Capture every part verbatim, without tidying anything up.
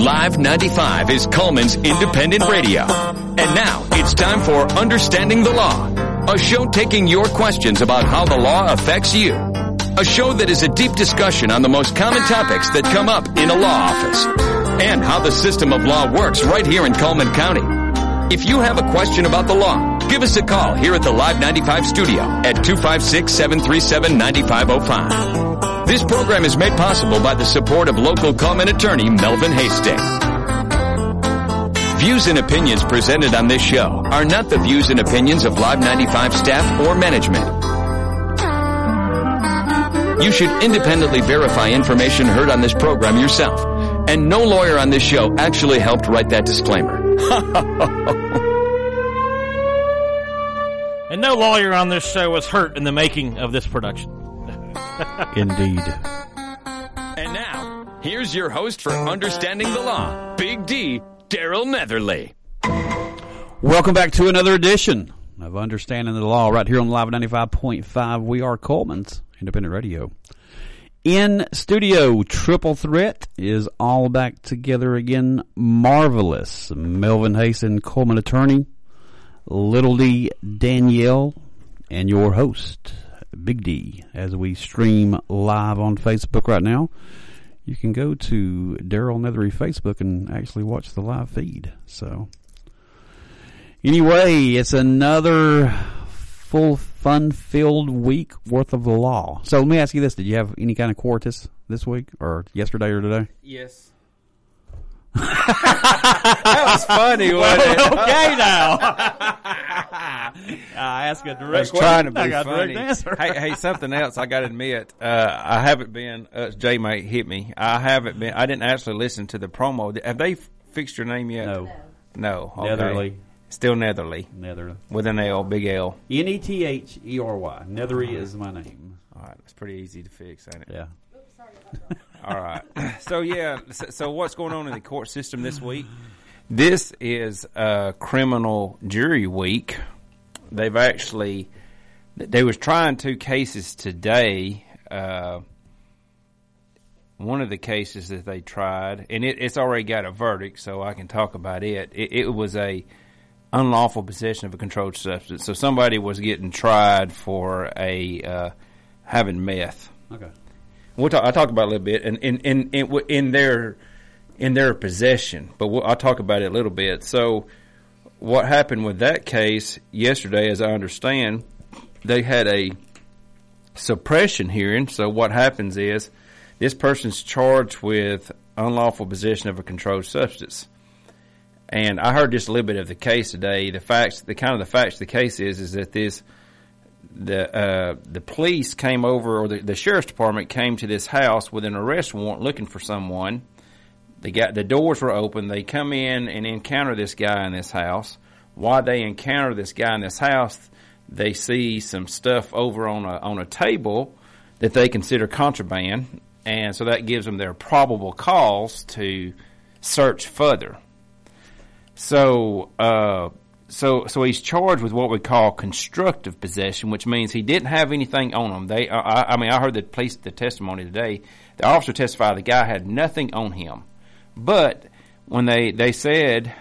Live ninety-five is Coleman's independent radio. And now it's time for Understanding the Law, a show taking your questions about how the law affects you. A show that is a deep discussion on the most common topics that come up in a law office and how the system of law works right here in Coleman County. If you have a question about the law, give us a call here at the Live ninety-five studio at two five six, seven three seven, nine five zero five. This program is made possible by the support of local Coleman attorney Melvin Hastings. Views and opinions presented on this show are not the views and opinions of Live ninety-five staff or management. You should independently verify information heard on this program yourself, and no lawyer on this show actually helped write that disclaimer. And no lawyer on this show was hurt in the making of this production. Indeed. And now, here's your host for Understanding the Law, Big D, Daryl Netherly. Welcome back to another edition of Understanding the Law right here on Live ninety-five point five. We are Coleman's Independent Radio. In studio, Triple Threat is all back together again. Marvelous. Melvin Hastings, Coleman attorney, Little D, Danielle, and your host, Big D. As we stream live on Facebook right now, you can go to Daryl Nethery Facebook and actually watch the live feed. So, anyway, it's another full, fun-filled week worth of the law. So let me ask you this: did you have any kind of quartus this week, or yesterday, or today? Yes. That was funny, wasn't it? Okay, now. I asked a direct I was question. trying to be I got a funny. direct answer. hey, hey, something else I got to admit. Uh, I haven't been. Uh, Jay might hit me. I haven't been. I didn't actually listen to the promo. Have they fixed your name yet? No. No. Okay. Netherly. Still Netherly. Netherly. With an L, big L. N E T H E R Y. Nethery is my name. All right, it's pretty easy to fix, ain't it? Yeah. All right. So, yeah, so, so what's going on in the court system this week? This is uh, criminal jury week. They've actually, they was trying two cases today. Uh, one of the cases that they tried, and it, it's already got a verdict, so I can talk about it. It, it was a unlawful possession of a controlled substance. So somebody was getting tried for a uh, having meth. Okay. We'll talk, I'll talk about it a little bit, and in in, in, in their in their possession, but we'll, I'll talk about it a little bit. So, what happened with that case yesterday, as I understand, they had a suppression hearing. So, what happens is this person's charged with unlawful possession of a controlled substance, and I heard just a little bit of the case today. The facts, the kind of the facts of the case is, is that this. The uh, the police came over, or the, the sheriff's department came to this house with an arrest warrant looking for someone. They got the doors were open. They come in and encounter this guy in this house. While they encounter this guy in this house, they see some stuff over on a on a table that they consider contraband, and so that gives them their probable cause to search further. So. Uh, So, so he's charged with what we call constructive possession, which means he didn't have anything on him. They, I, I mean, I heard the police, the testimony today. The officer testified the guy had nothing on him, but when they they said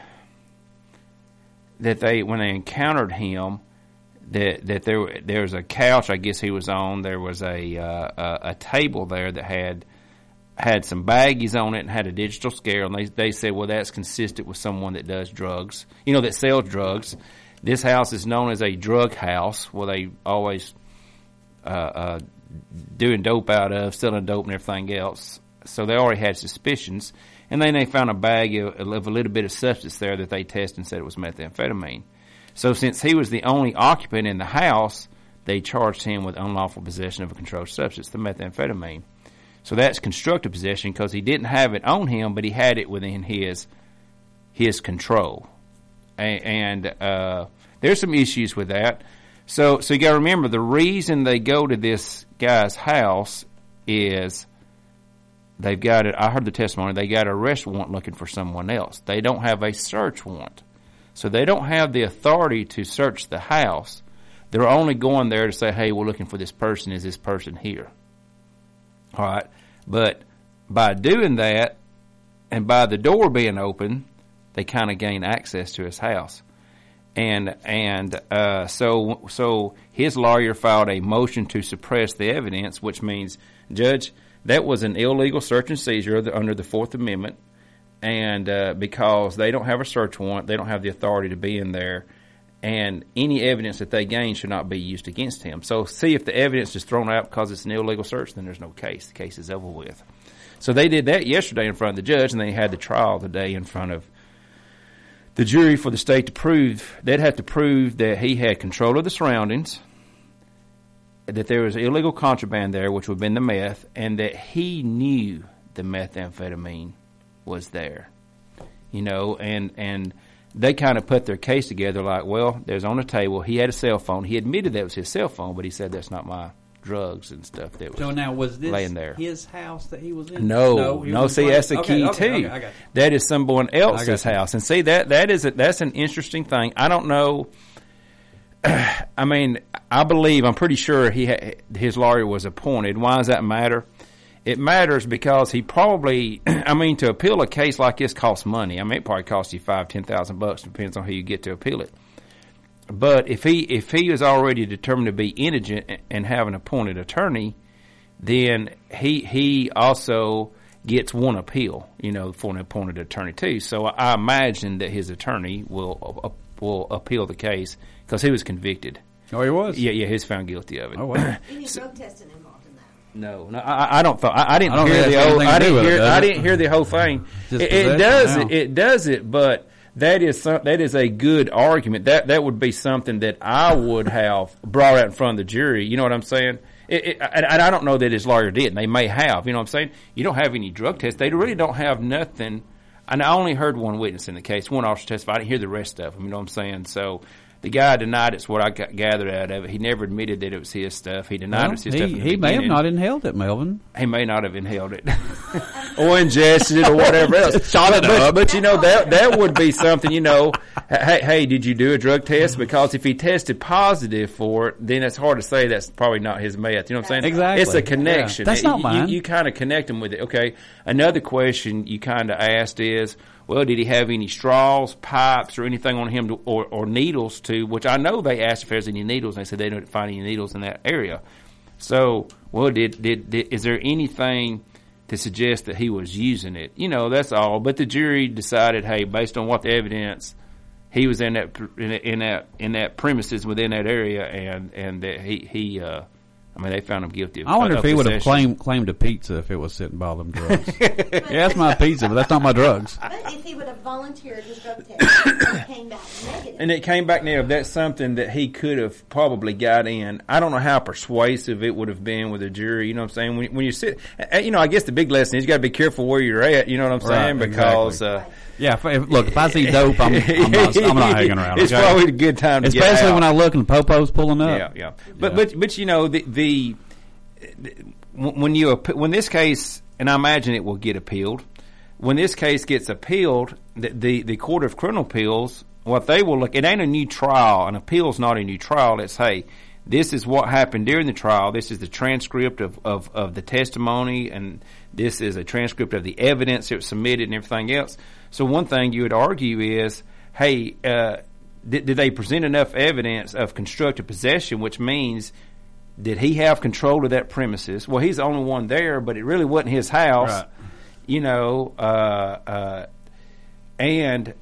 that they when they encountered him, that that there there was a couch, I guess he was on. There was a uh, a, a table there that had. had some baggies on it and had a digital scale, and they they said, well, that's consistent with someone that does drugs, you know, that sells drugs. This house is known as a drug house, where they always uh, uh, doing dope out of, selling dope and everything else. So they already had suspicions, and then they found a bag of, of a little bit of substance there that they tested and said it was methamphetamine. So since he was the only occupant in the house, they charged him with unlawful possession of a controlled substance, the methamphetamine. So that's constructive possession because he didn't have it on him, but he had it within his his control. And, and uh, there's some issues with that. So so you got to remember, the reason they go to this guy's house is they've got it. I heard the testimony. They got an arrest warrant looking for someone else. They don't have a search warrant. So they don't have the authority to search the house. They're only going there to say, hey, we're looking for this person. Is this person here? All right. But by doing that, and by the door being open, they kind of gain access to his house. And and uh, so so his lawyer filed a motion to suppress the evidence, which means, Judge, that was an illegal search and seizure under the Fourth Amendment, and uh, because they don't have a search warrant, they don't have the authority to be in there, and any evidence that they gain should not be used against him. So see, if the evidence is thrown out because it's an illegal search, then there's no case. The case is over with. So they did that yesterday in front of the judge, and they had the trial today in front of the jury for the state to prove. They'd have to prove that he had control of the surroundings, that there was illegal contraband there, which would have been the meth, and that he knew the methamphetamine was there. You know, and and they kind of put their case together like, well, there's on the table, he had a cell phone. He admitted that was his cell phone, but he said that's not my drugs and stuff that was So now, was this laying there. his house that he was in? No, no, he no was see, in that's the okay, key, okay, too. okay, I got you. That is someone else's you. house. And see, that that is a, that's an interesting thing. I don't know. I mean, I believe, I'm pretty sure he ha- his lawyer was appointed. Why does that matter? It matters because he probably, I mean, to appeal a case like this costs money. I mean, it probably costs you five, ten thousand bucks, depends on who you get to appeal it. But if he if he is already determined to be indigent and have an appointed attorney, then he he also gets one appeal, you know, for an appointed attorney too. So I imagine that his attorney will uh, will appeal the case because he was convicted. Oh, he was? Yeah, yeah, he was found guilty of it. Oh, wow. Any drug testing involved in that? No, no, I, I don't. Th- I, I didn't I don't hear think the that's whole. anything I to do didn't with it, hear. does I it? didn't hear the whole thing. Just It, it possession does. now. It, it does it, but that is some, that is a good argument. That that would be something that I would have brought out in front of the jury. You know what I'm saying? It, it, and, and I don't know that his lawyer did. And they may have. You know what I'm saying? You don't have any drug tests. They really don't have nothing. And I only heard one witness in the case. One officer testified. I didn't hear the rest of them. You know what I'm saying? So. The guy denied it's what I got gathered out of it. He never admitted that it was his stuff. He denied Well, it was his he, stuff. in the he may have beginning. not inhaled it, Melvin. He may not have inhaled it or ingested it or whatever else. Shot it but, up. but you know that that would be something. You know, hey, hey, did you do a drug test? Because if he tested positive for it, then it's hard to say that's probably not his meth. You know what I'm saying? Exactly. It's a connection. Yeah. That's not you, mine. You, you kind of connect him with it. Okay. Another question you kind of asked is, well, did he have any straws, pipes, or anything on him, to, or, or needles to, which I know they asked if there's any needles, and they said they didn't find any needles in that area. So, well, did, did, did is there anything to suggest that he was using it? You know, that's all. But the jury decided, hey, based on what the evidence, he was in that in that in that, in that premises within that area, and and that he he. Uh, I mean, they found him guilty of I wonder of if he would have possession. claimed claimed a pizza if it was sitting by them drugs. Yeah, that's my pizza, but that's not my drugs. But if he would have volunteered his drug test and it came back negative. And it came back negative. That's something that he could have probably got in. I don't know how persuasive it would have been with a jury. You know what I'm saying? When, when you sit, you know, I guess the big lesson is you got to be careful where you're at. You know what I'm saying? Right, because exactly. uh, Yeah, if, if, look, if I see dope, I'm, I'm, not, I'm not hanging around. It's okay? probably a good time to Especially get out. when I look and Popo's pulling up. Yeah, yeah. But Yeah. but but you know the the when you when this case, and I imagine it will get appealed. When this case gets appealed, the the, the Court of Criminal Appeals, what they will look, it ain't a new trial. An appeal's not a new trial. It's, hey, this is what happened during the trial. This is the transcript of, of, of the testimony, and this is a transcript of the evidence that was submitted and everything else. So one thing you would argue is, hey, uh, did, did they present enough evidence of constructive possession, which means did he have control of that premises? Well, he's the only one there, but it really wasn't his house. Right. You know, uh, uh, and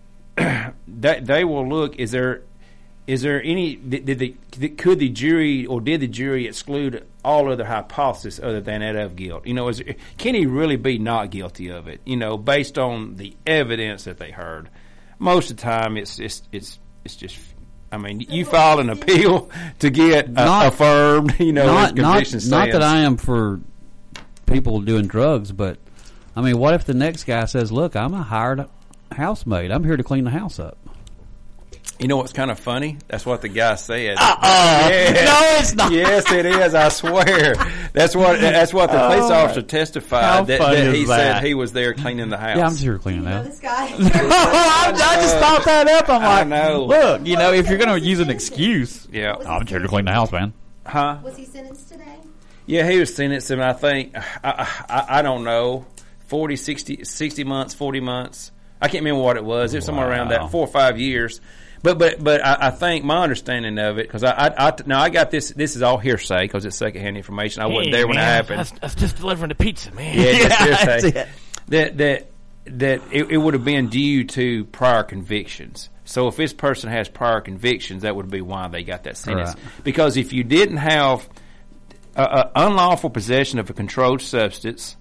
that they will look. Is there, is there any? Did, did the could the jury or did the jury exclude all other hypotheses other than that of guilt? You know, is there, can he really be not guilty of it? You know, based on the evidence that they heard. Most of the time, it's it's it's it's just. I mean, you file an appeal to get uh, Not- affirmed. You know, not, his conviction not, not that stands. I am for people doing drugs, but I mean, what if the next guy says, "Look, I'm a hired housemaid. I'm here to clean the house up." You know what's kind of funny? That's what the guy said. Uh-uh. Yes. No, it's not. Yes, it is. I swear. That's what. That's what the police Oh. officer testified. How that, funny that is he that? said he was there cleaning the house. Yeah, I'm just here to clean You the know house. this guy? I, I just thought that up. I'm I like, know. look, you know, if you're going to use an excuse, Yeah. Was I'm just here to clean the house, man. Huh? Was he sentenced today? Yeah, he was sentenced, and I think I, I I don't know. forty, sixty, sixty months, forty months. I can't remember what it was. It was somewhere around Wow. that, four or five years. But but but I, I think my understanding of it, because I, I, I now I got this. This is all hearsay because it's secondhand information. I wasn't Hey, there when it man, happened. I was, I was just delivering the pizza, man. Yeah, that's that's hearsay. it. That that that it, it would have been due to prior convictions. So if this person has prior convictions, that would be why they got that sentence. Right. Because if you didn't have uh, uh, unlawful possession of a controlled substance,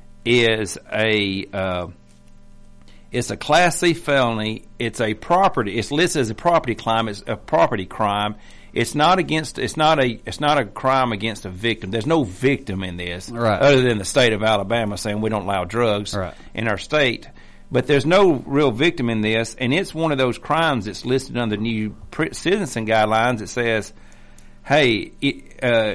is a uh, it's a Class C felony. It's a property. It's listed as a property crime. It's a property crime. It's not against. It's not a. It's not a crime against a victim. There's no victim in this, Right. other than the state of Alabama saying we don't allow drugs Right. in our state. But there's no real victim in this, and it's one of those crimes that's listed under the new pre- sentencing guidelines. It says, "Hey, it, uh,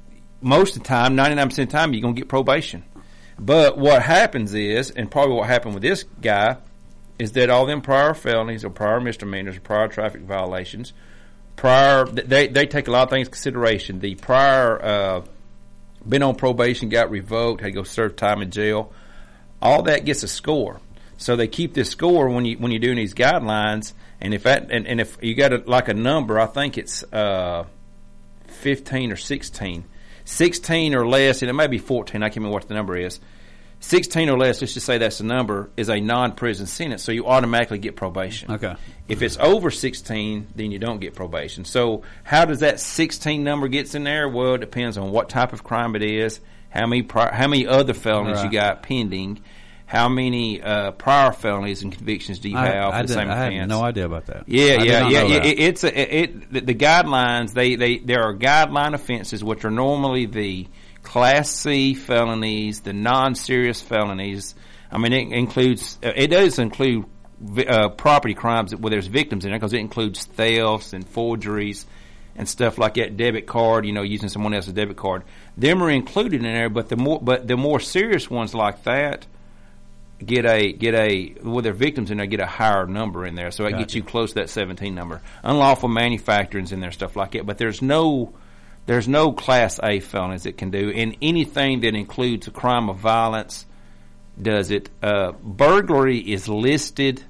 most of the time, ninety-nine percent of the time, you're gonna get probation." But what happens is, and probably what happened with this guy, is that all them prior felonies or prior misdemeanors or prior traffic violations, prior they they take a lot of things into consideration. The prior uh, been on probation, got revoked, had to go serve time in jail. All that gets a score. So they keep this score when you when you're doing these guidelines. And if that and, and if you got a, like a number, I think it's uh, fifteen or sixteen. Sixteen or less, and it may be fourteen. I can't remember what the number is. Sixteen or less, let's just say that's the number, is a non-prison sentence, so you automatically get probation. Okay. If it's over sixteen, then you don't get probation. So how does that sixteen number gets in there? Well, it depends on what type of crime it is, how many pri- how many other felonies Right. you got pending, how many uh, prior felonies and convictions do you I, have I, for the did, same I offense? had no idea about that. Yeah, I did yeah, not yeah. know yeah. that. It, it's a, it, it the, the guidelines. They, they there are guideline offenses which are normally the Class C felonies, the non-serious felonies. I mean, it includes uh, it does include uh, property crimes where there's victims in it, because it includes thefts and forgeries and stuff like that. Debit card, you know, using someone else's debit card. Them are included in there, but the more but the more serious ones like that get a get a well, their victims in there get a higher number in there, so it Gotcha. gets you close to that seventeen number. Unlawful manufacturing's in there, stuff like that. But there's no there's no Class A felonies it can do, and anything that includes a crime of violence does it. Uh, burglary is listed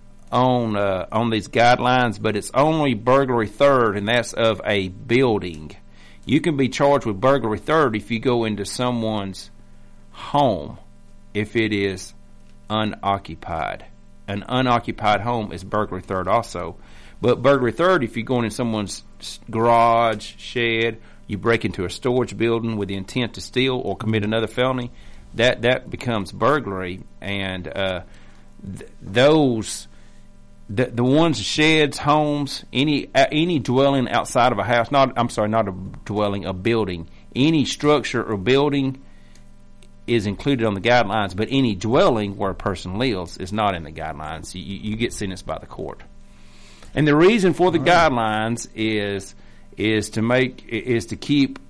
on uh, on these guidelines, but it's only burglary third, and that's of a building. You can be charged with burglary third if you go into someone's home, if it is unoccupied. An unoccupied home is burglary third also. But burglary third, if you go in someone's garage, shed, you break into a storage building with the intent to steal or commit another felony, that that becomes burglary. And uh, th- those, the, the ones, sheds, homes, any uh, any dwelling outside of a house, not I'm sorry, not a dwelling, a building, any structure or building is included on the guidelines, but any dwelling where a person lives is not in the guidelines. You, you get sentenced by the court. And the reason for the right. guidelines is is to make is to keep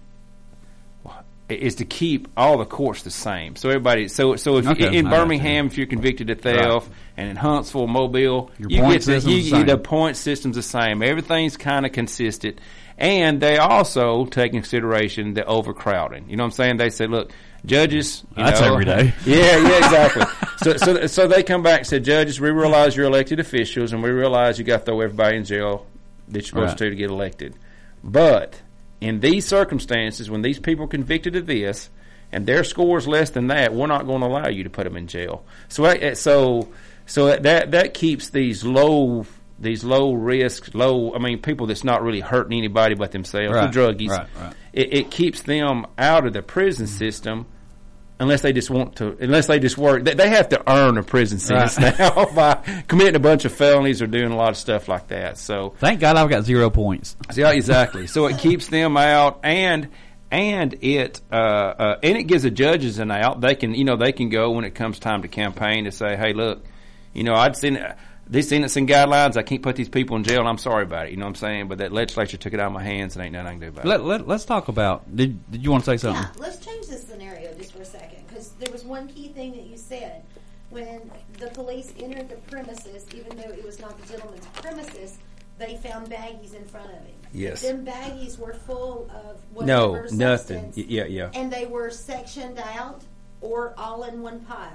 is to keep all the courts the same. So everybody, so so if Okay. in I Birmingham, if you're convicted of theft, right. and in Huntsville, Mobile, Your you point get the, system's you, the same. the point system's the same. Everything's kind of consistent, and they also take in consideration the overcrowding. You know what I'm saying? They say, look, judges, you That's know, every day. Yeah, yeah, exactly. so, so, so they come back and say, judges, we realize you're elected officials, and we realize you got to throw everybody in jail that you're supposed Right. to to get elected. But in these circumstances, when these people are convicted of this, and their score is less than that, we're not going to allow you to put them in jail. So, uh, so, so that that keeps these low, these low risk, low. I mean, people that's not really hurting anybody but themselves, Right, the druggies. right, right. It, it keeps them out of the prison system, unless they just want to. Unless they just work, they, they have to earn a prison sentence Right. now by committing a bunch of felonies or doing a lot of stuff like that. So, Thank God I've got zero points. yeah, exactly. So it keeps them out, and and it uh, uh, and it gives the judges an out. They can, you know, they can go when it comes time to campaign to say, hey, look, you know, I'd seen these sentencing guidelines. I can't put these people in jail, and I'm sorry about it. You know what I'm saying? But that legislature took it out of my hands, and ain't nothing I can do about it. Let, let, let's talk about, did, did you want to say something? Yeah, let's change this scenario just for a second, because there was one key thing that you said. When the police entered the premises, even though it was not the gentleman's premises, they found baggies in front of him. Yes. Them baggies were full of No, whatever nothing. substance, Y- yeah, yeah. and they were sectioned out or all in one pile.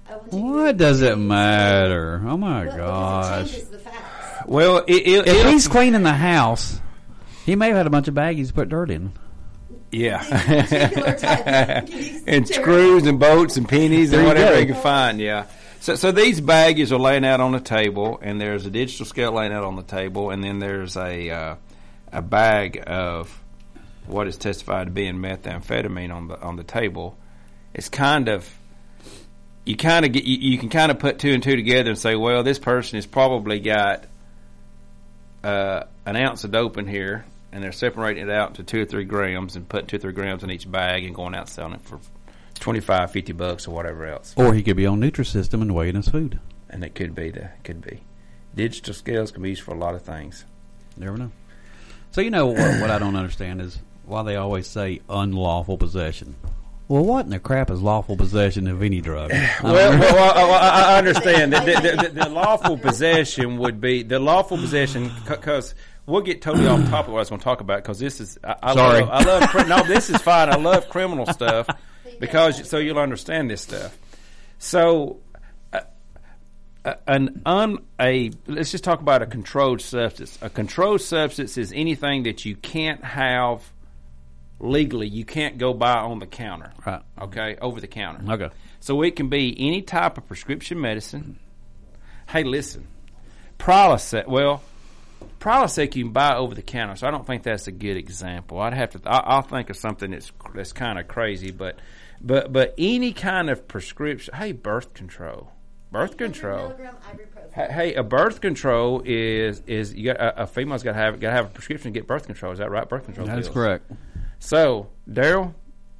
I will tell you What that does it changes- matter? Oh my Well, because it gosh! changes the facts. Well, it, it, If it'll- he's cleaning the house, he may have had a bunch of baggies to put dirt in. Particular type yeah, of keys, and Terry. screws and bolts and pennies There and you whatever go. you can find. Yeah. So, so these baggies are laying out on the table, and there's a digital scale laying out on the table, and then there's a uh, a bag of what is testified to being methamphetamine on the on the table. It's kind of you kind of get you, you can kind of put two and two together and say, well, this person has probably got uh, an ounce of dope in here, and they're separating it out to two or three grams and putting two or three grams in each bag and going out selling it for twenty-five, fifty bucks or whatever else. Or he could be on Nutrisystem and weighing his food. And it could be the could be digital scales can be used for a lot of things. Never know. So you know what, what I don't understand is why they always say unlawful possession. Well, what in the crap is lawful possession of any drug? Well, well, I, I I understand that the, the, the, the lawful possession would be the lawful possession because we'll get totally off topic of what I was going to talk about because this is I, I Sorry. love I love cri- no this is fine I love criminal stuff because so you'll understand this stuff. So uh, uh, an un a let's just talk about a controlled substance. A controlled substance is anything that you can't have legally. You can't go buy on the counter. Right. Okay, over the counter. Okay. So it can be any type of prescription medicine. Hey, listen, Prilosec. Well, Prilosec you can buy over the counter, so I don't think that's a good example. I'd have to. I, I'll think of something that's that's kind of crazy, but but but any kind of prescription. Hey, birth control. Birth control. Milligram ibuprofen. Hey, hey, a birth control is is you got a, a female's got to have got to have a prescription to get birth control. Is that right? Birth control. That is pills. correct. So, Daryl,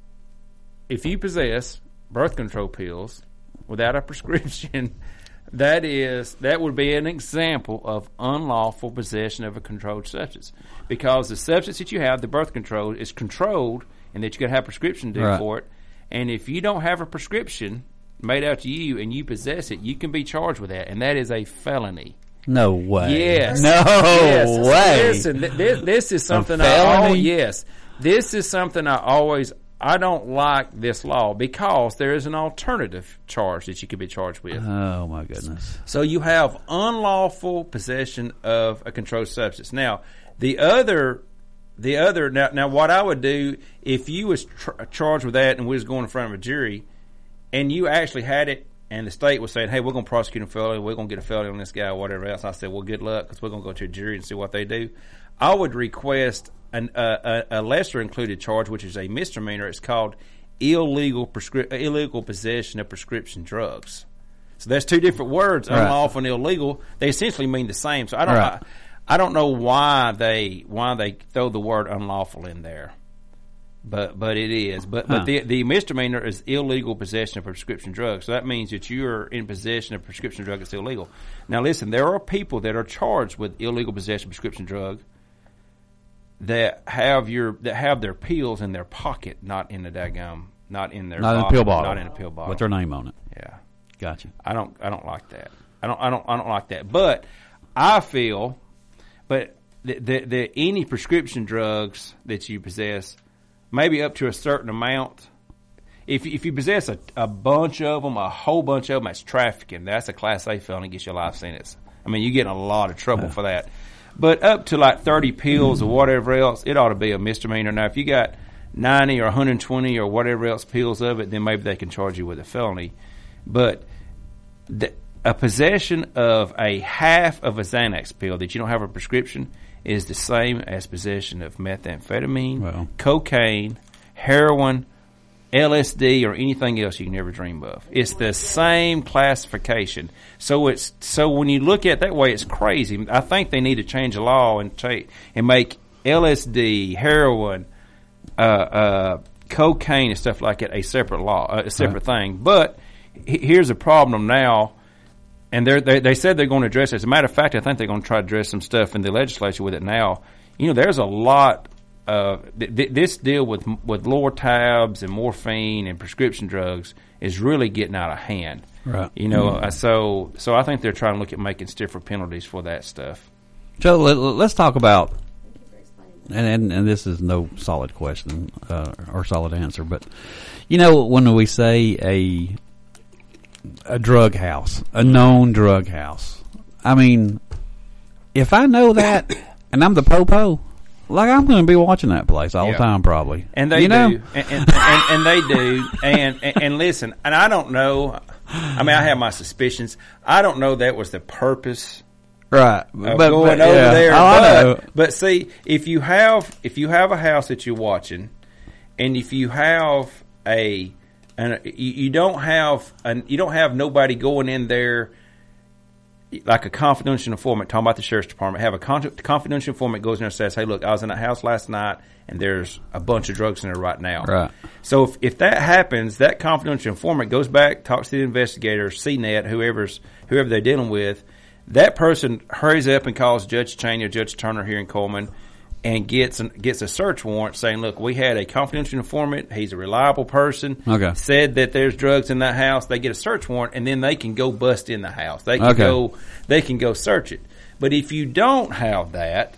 if you possess birth control pills without a prescription, that is that would be an example of unlawful possession of a controlled substance. Because the substance that you have, the birth control, is controlled, and that you got to have a prescription to do Right. for it. And if you don't have a prescription made out to you and you possess it, you can be charged with that, and that is a felony. No way. Yes. No Yes. way. Listen, th- this, this is something I felony? al- yes. This is something I always I don't like this law because there is an alternative charge that you could be charged with. Oh my goodness. So you have unlawful possession of a controlled substance. Now, the other the other now now what I would do if you was tr- charged with that and we was going in front of a jury and you actually had it and the state was saying, hey, we're going to prosecute a felony, we're going to get a felony on this guy or whatever else. I said, well, good luck because we're going to go to a jury and see what they do. I would request an, uh, a, a lesser included charge, which is a misdemeanor. It's called illegal prescri- illegal possession of prescription drugs. So there's two different words, Right. unlawful and illegal. They essentially mean the same. So I don't Right. I, I don't know why they why they throw the word unlawful in there. But but it is. But Huh. but the the misdemeanor is illegal possession of prescription drugs. So that means that you're in possession of prescription drug that's illegal. Now listen, there are people that are charged with illegal possession of prescription drug that have your that have their pills in their pocket, not in the daggum, not in their Not in a bottle, pill bottle. not in a pill bottle. With their name on it. Yeah. Gotcha. I don't I don't like that. I don't I don't I don't like that. But I feel but the, the, the any prescription drugs that you possess, maybe up to a certain amount. If if you possess a, a bunch of them, a whole bunch of them, that's trafficking. That's a Class A felony, gets you a life sentence. I mean, you get in a lot of trouble for that. But up to like thirty pills or whatever else, it ought to be a misdemeanor. Now, if you got ninety or one hundred twenty or whatever else pills of it, then maybe they can charge you with a felony. But the, a possession of a half of a Xanax pill that you don't have a prescription is the same as possession of methamphetamine, Well. cocaine, heroin, L S D, or anything else you can ever dream of. It's the same classification. So it's so when you look at it that way, it's crazy. I think they need to change the law and take and make L S D, heroin, uh, uh, cocaine, and stuff like that a separate law, uh, a separate thing. But he- here's a problem now. And they're, they they said they're going to address it. As a matter of fact, I think they're going to try to address some stuff in the legislature with it now. You know, there's a lot of th- th- this deal with with Lortabs and morphine and prescription drugs is really getting out of hand. Right. You know, uh, so so I think they're trying to look at making stiffer penalties for that stuff. So let, let's talk about, Thank you for explaining that. and, and, and this is no solid question uh, or solid answer, but, you know, when we say a a drug house, a known drug house. I mean, if I know that and I'm the po-po, like I'm going to be watching that place all yeah. the time, probably. And they you do, know? and, and, and, and they do. And, and and listen, and I don't know. I mean, I have my suspicions. I don't know that was the purpose. Right, Of but going but, over yeah. there, Oh, I know. but, but see, if you have if you have a house that you're watching, and if you have a, and you, you don't have an, you don't have nobody going in there like a confidential informant talking about the sheriff's department. Have a con- confidential informant goes in there and says, "Hey, look, I was in that house last night, and there's a bunch of drugs in there right now." Right. So if if that happens, that confidential informant goes back, talks to the investigator, C net, whoever's whoever they're dealing with. That person hurries up and calls Judge Cheney or Judge Turner here in Coleman and gets an, gets a search warrant saying, look, we had a confidential informant. He's a reliable person. Okay. Said that there's drugs in that house. They get a search warrant, and then they can go bust in the house. They can Okay. go they can go search it. But if you don't have that,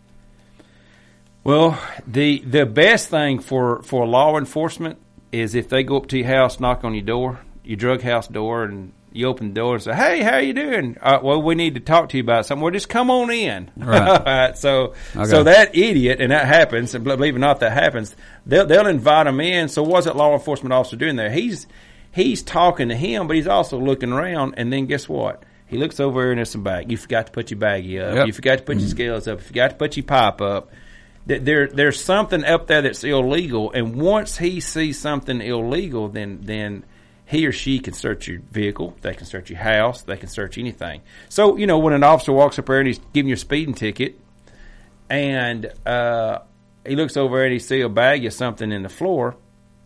well, the the best thing for, for law enforcement is if they go up to your house, knock on your door, your drug house door, and you open the door and say, "Hey, how you doing? Uh, well, we need to talk to you about something." Well, just come on in. Right. so, Okay. so that idiot, and that happens. And believe it or not, that happens. They'll they'll invite him in. So, what's that law enforcement officer doing there? He's he's talking to him, but he's also looking around. And then guess what? He looks over there and there's some bag. You forgot to put your baggie up. Yep. You forgot to put your scales up. You forgot to put your pipe up. There, there's something up there that's illegal. And once he sees something illegal, then then. He or she can search your vehicle. They can search your house. They can search anything. So, you know, when an officer walks up there and he's giving you a speeding ticket and uh, he looks over there and he sees a bag of something in the floor,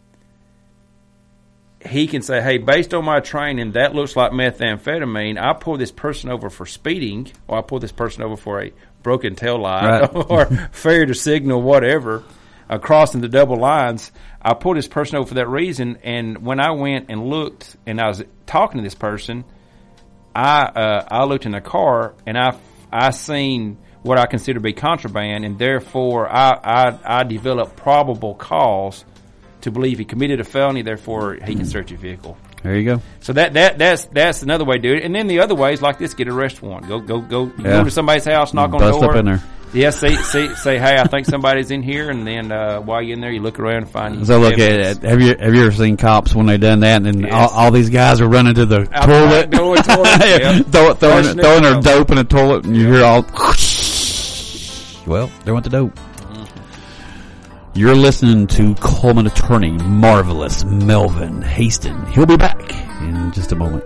he can say, hey, based on my training, that looks like methamphetamine. I pull this person over for speeding, or I pull this person over for a broken tail light Right. or failure to signal, whatever, uh, crossing the double lines. I pulled this person over for that reason, and when I went and looked and I was talking to this person, I uh, I looked in the car and I I seen what I consider to be contraband, and therefore I, I, I developed probable cause to believe he committed a felony, therefore he can search your vehicle. There you go. So that, that that's that's another way to do it. And then the other way is like this: get an arrest warrant. Go go go Yeah. go to somebody's house, knock on Bust the door. up in there. Yeah, say, say, say, hey, I think somebody's in here, and then uh, while you're in there, you look around and find. So look evidence. at have you have you ever seen cops when they done that and then Yes. all, all these guys are running to the Out toilet, the toilet, toilet, Yeah, yeah. throw, throwing Flushing it throwing their down. dope in the toilet and you hear all. Well, they went the dope. You're listening to Coleman attorney Marvelous Melvin Haston. He'll be back in just a moment.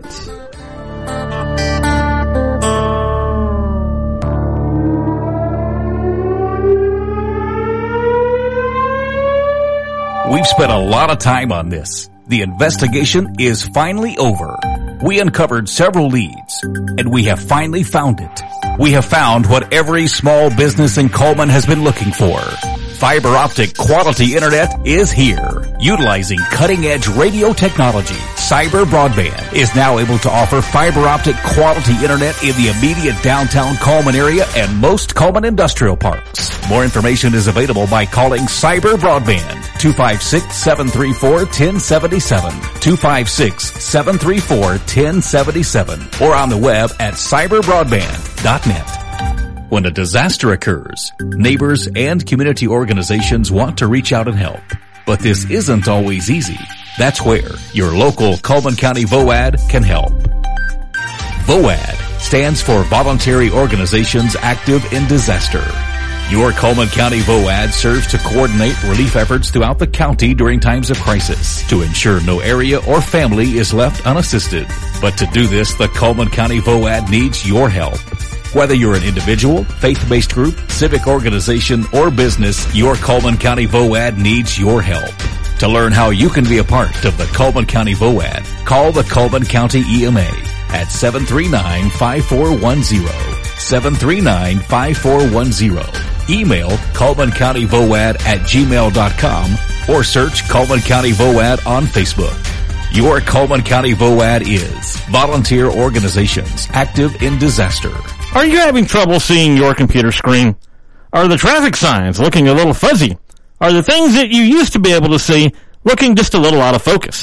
We've spent a lot of time on this. The investigation is finally over. We uncovered several leads, and we have finally found it. We have found what every small business in Coleman has been looking for. Fiber optic quality internet is here. Utilizing cutting-edge radio technology, Cyber Broadband is now able to offer fiber optic quality internet in the immediate downtown Coleman area and most Coleman industrial parks. More information is available by calling Cyber Broadband, two five six, seven three four, one zero seven seven, two five six, seven three four, one zero seven seven, or on the web at cyber broadband dot net. When a disaster occurs, neighbors and community organizations want to reach out and help. But this isn't always easy. That's where your local Coleman County V O A D can help. V O A D stands for Voluntary Organizations Active in Disaster. Your Coleman County V O A D serves to coordinate relief efforts throughout the county during times of crisis to ensure no area or family is left unassisted. But to do this, the Coleman County V O A D needs your help. Whether you're an individual, faith-based group, civic organization, or business, your Coleman County V O A D needs your help. To learn how you can be a part of the Coleman County V O A D, call the Coleman County E M A at seven three nine, five four one zero, seven three nine, five four one zero. Email Coleman County V O A D at gmail dot com or search Coleman County V O A D on Facebook. Your Coleman County V O A D is Volunteer Organizations Active in Disaster. Are you having trouble seeing your computer screen? Are the traffic signs looking a little fuzzy? Are the things that you used to be able to see looking just a little out of focus?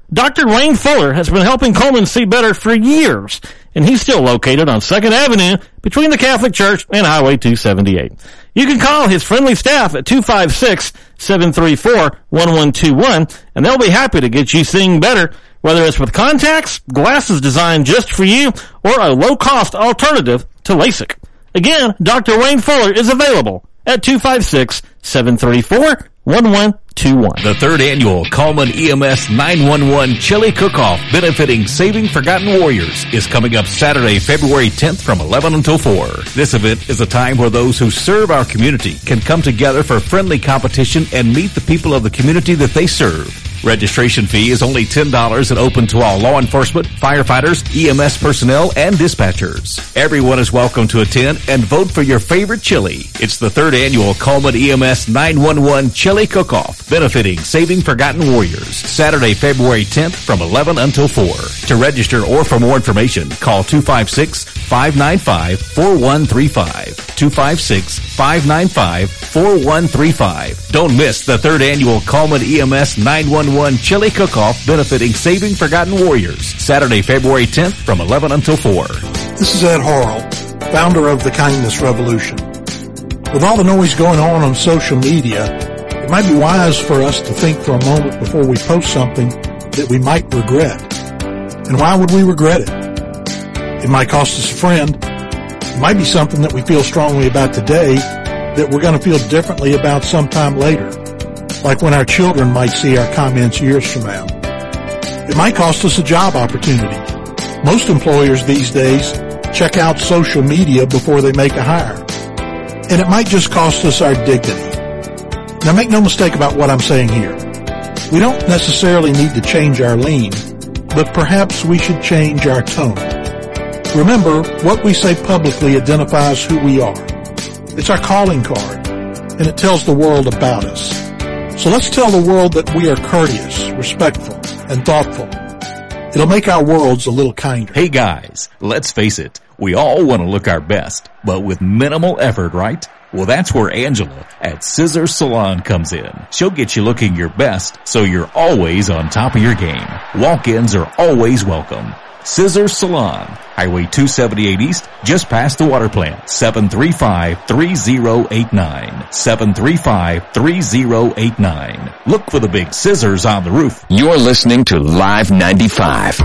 Doctor Wayne Fuller has been helping Coleman see better for years, and he's still located on second Avenue between the Catholic Church and Highway two seventy-eight. You can call his friendly staff at two five six, seven three four, one one two one, and they'll be happy to get you seeing better, whether it's with contacts, glasses designed just for you, or a low-cost alternative to LASIK. Again, Doctor Wayne Fuller is available at two five six, seven three four, one one two one. The third annual Coleman E M S nine one one Chili Cook-Off benefiting Saving Forgotten Warriors is coming up Saturday, February tenth from eleven until four. This event is a time where those who serve our community can come together for friendly competition and meet the people of the community that they serve. Registration fee is only ten dollars and open to all law enforcement, firefighters, E M S personnel, and dispatchers. Everyone is welcome to attend and vote for your favorite chili. It's the third annual Coleman E M S nine one one Chili Cook-Off, benefiting Saving Forgotten Warriors, Saturday, February tenth from eleven until four. To register or for more information, call two five six, five nine five, four one three five. two five six, five nine five, four one three five. Don't miss the third annual Coleman E M S nine one one Chili Cook-Off benefiting Saving Forgotten Warriors, Saturday, February tenth from eleven until four. This is Ed Harrell, founder of the Kindness Revolution. With all the noise going on on social media, it might be wise for us to think for a moment before we post something that we might regret. And why would we regret it? It might cost us a friend. It might be something that we feel strongly about today that we're going to feel differently about sometime later, like when our children might see our comments years from now. It might cost us a job opportunity. Most employers these days check out social media before they make a hire. And it might just cost us our dignity. Now make no mistake about what I'm saying here. We don't necessarily need to change our lean, but perhaps we should change our tone. Remember, what we say publicly identifies who we are. It's our calling card, and it tells the world about us. So let's tell the world that we are courteous, respectful, and thoughtful. It'll make our worlds a little kinder. Hey guys, let's face it, we all want to look our best, but with minimal effort, right? Well, that's where Angela at Scissors Salon comes in. She'll get you looking your best, so you're always on top of your game. Walk-ins are always welcome. Scissors Salon, Highway two seventy-eight East, just past the water plant. seven three five, three zero eight nine. seven three five, three zero eight nine. Look for the big scissors on the roof. You're listening to Live ninety-five.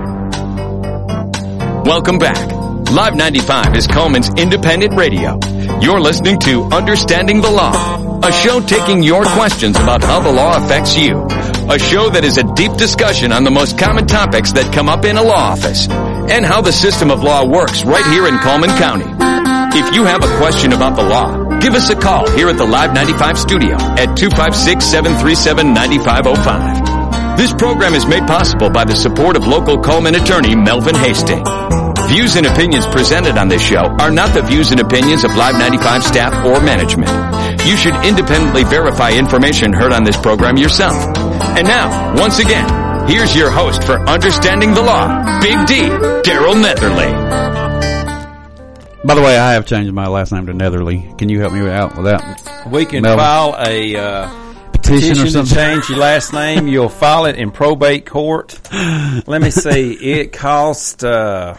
Welcome back. Live ninety-five is Coleman's independent radio. You're listening to Understanding the Law, a show taking your questions about how the law affects you. A show that is a deep discussion on the most common topics that come up in a law office and how the system of law works right here in Coleman County. If you have a question about the law, give us a call here at the Live ninety-five studio at two five six, seven three seven, nine five zero five. This program is made possible by the support of local Coleman attorney Melvin Hastings. Views and opinions presented on this show are not the views and opinions of Live ninety-five staff or management. You should independently verify information heard on this program yourself. And now, once again, here's your host for Understanding the Law, Big D, Daryl Netherly. By the way, I have changed my last name to Netherly. Can you help me out with that? We can Melvin? file a uh, Petition, petition or to something? change your last name. You'll file it in probate court. Let me see. It costs... Uh,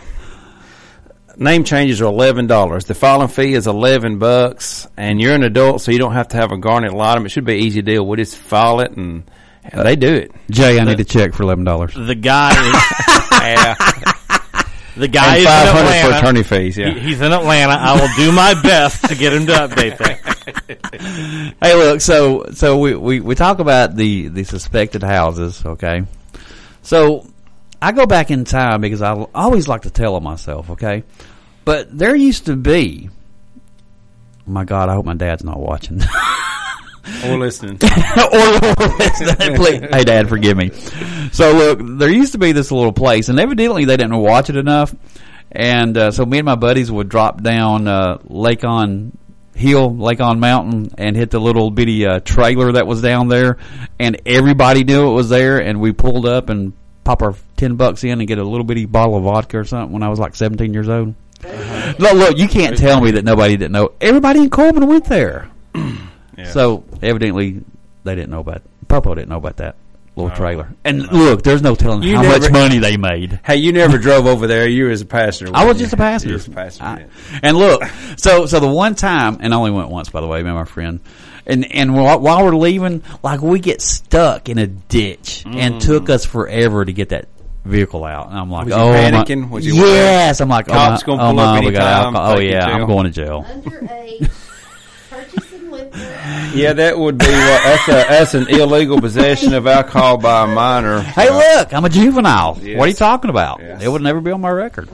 Name changes are eleven dollars. The filing fee is eleven bucks, and you're an adult, so you don't have to have a garnet lottum. It should be an easy deal. We just file it, and, and they do it. Jay, I need a check for eleven dollars. The guy is, Yeah. the guy And is in five hundred Atlanta. for attorney fees. Yeah. He- He's in Atlanta. I will do my best to get him to update that. Hey, look, so so we, we, we talk about the, the suspected houses, okay? So I go back in time because I always like to tell on myself, okay? But there used to be, oh my God, I hope my dad's not watching. Or listening. or, or listening. Please. Hey, Dad, forgive me. So, look, there used to be this little place, and evidently they didn't watch it enough. And uh, so me and my buddies would drop down uh, Lake on Hill, Lake on Mountain, and hit the little bitty uh, trailer that was down there. And everybody knew it was there, and we pulled up and pop our ten bucks in and get a little bitty bottle of vodka or something when I was like seventeen years old. Look, look, you can't tell me that nobody didn't know. Everybody in Coleman went there. Yeah. So evidently they didn't know about Popo didn't know about that. little trailer. And look, there's no telling You how never- much money they made. Hey, you never drove over there. You was a passenger. I was wasn't just you? a passenger. You was a passenger. I- and look, so so the one time, and I only went once, by the way, me and my friend. And and while, while we're leaving, like we get stuck in a ditch, Mm. and took us forever to get that vehicle out. And I'm like, Was you oh, panicking? my, Was you yes. I'm like, Cops oh, gonna my, oh, pull my, up we got anytime, alcohol. Oh take you yeah, to I'm jail. going to jail. Underage, purchasing liquor. Yeah, that would be what, that's a that's an illegal possession of alcohol by a minor. Hey, look, I'm a juvenile. Yes. What are you talking about? Yes. It would never be on my record.